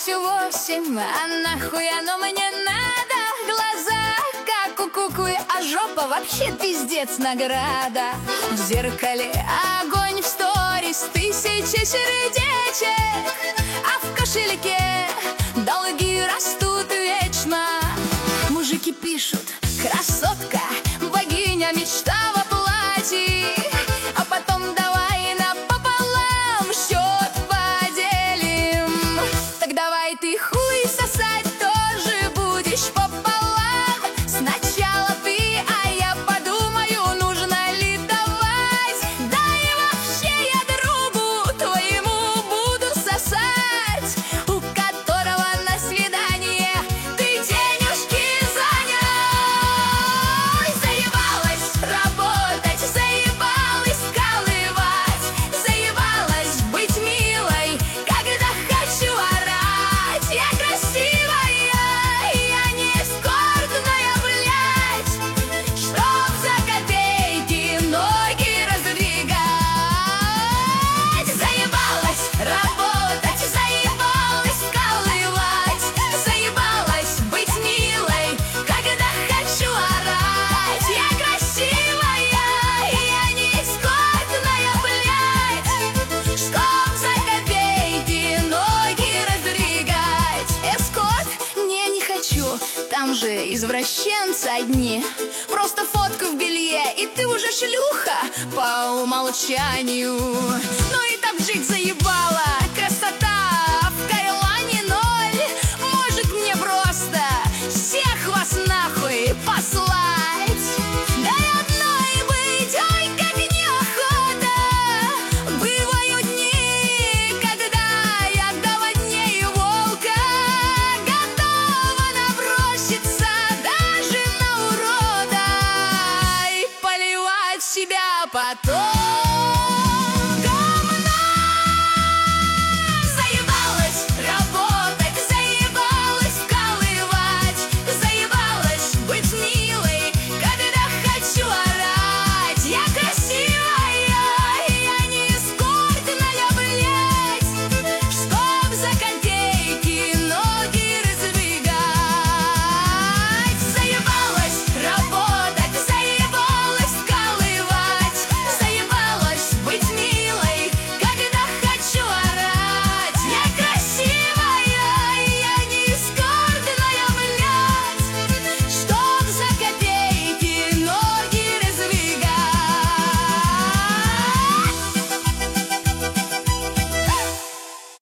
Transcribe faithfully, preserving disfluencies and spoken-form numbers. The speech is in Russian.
всю восемь, а нахуй оно мне надо? Глаза, как у куклы, а жопа вообще пиздец награда. В зеркале огонь, в сторис тысячи сердечек, а в кошельке долги растут вечно. Мужики пишут: красотка, богиня, мечта во платье. А потом давай напополам счет поделим. Так давай ты хуй сосать тоже будешь пополам. Сначала ты, а я подумаю, нужно ли давать. Да и вообще я другу твоему буду сосать, у которого на свидание ты денежки занял. Заебалась работать, заебалась колывать, заебалась быть милой, когда хочу орать. Я красивая, я не эскортная, блядь, чтоб за копейки ноги раздвигать. Заебалась работать, заебалась колывать, заебалась быть милой, когда хочу орать. Я красивая, я не эскортная, блядь, чтоб за копейки ноги раздвигать. Эскорт? Не, не хочу, там же извращенцы одни. Просто фотка в белье, и ты уже шлюха по умолчанию. Ну и так жить заебалась.